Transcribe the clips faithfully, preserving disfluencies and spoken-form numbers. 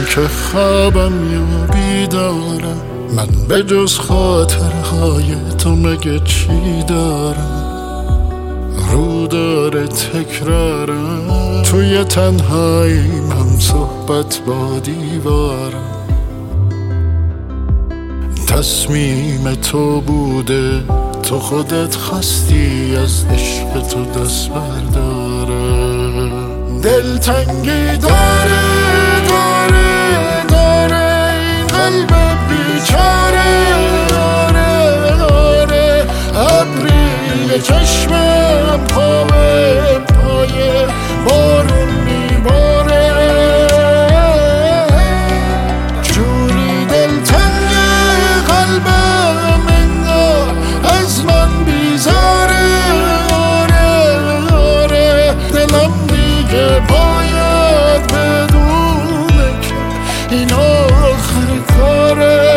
که خوابم یا بیدارم، من به جز خاطرهای تو مگه چی دارم؟ رو داره تکرارم، توی تنهاییم هم صحبت با دیوارم. تصمیم تو بوده، تو خودت خواستی از عشق تو دست برداره. دلتنگی داره داره داره این قلب بیچاره، آره آره ابری چشمم پای پای بارون میباره. جوری دلتنگ قلبم انگار از من بیزاره، آره آره دلم دیگه باید بدونه که این آخر کاره.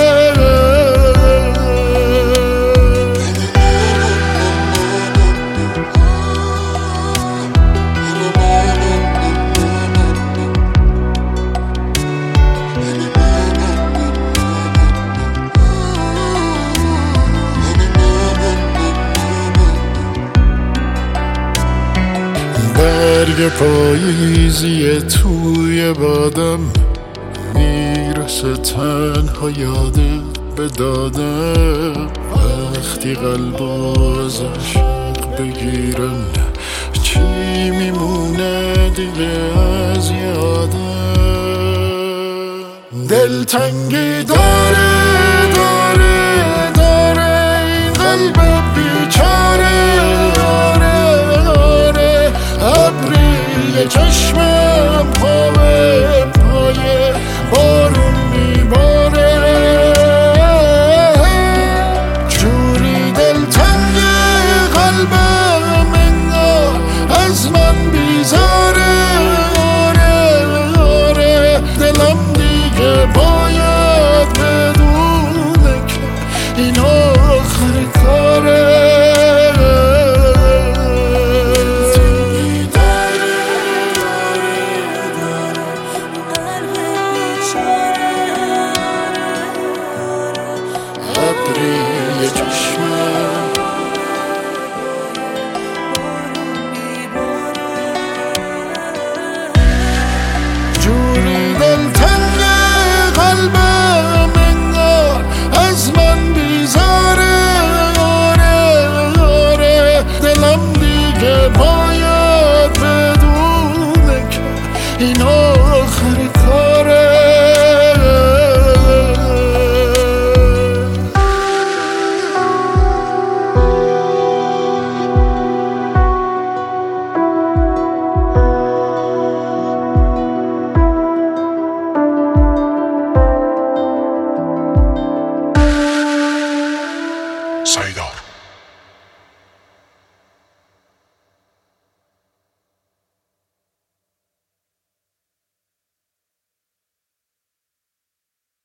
برگ پاییزی توی بادم میرسه تنها یادت به دادم. وقتی قلب از عشق بگیرن چی میمونه دیگه از یادم؟ دلتنگی داره داره داره این قلب بیچاره، آره آره ابری چشمم پای پای بارون میباره. جوری دلتنگ قلبم انگار از من بیزاره، آره آره دلم دیگه باید بدونه که این آخر کاره. ابری چشمم جوری دلتنگ قلبم انگار از من بیزاره، آره آره دلم دیگه باید بدونه که این آخر کاره. سایدا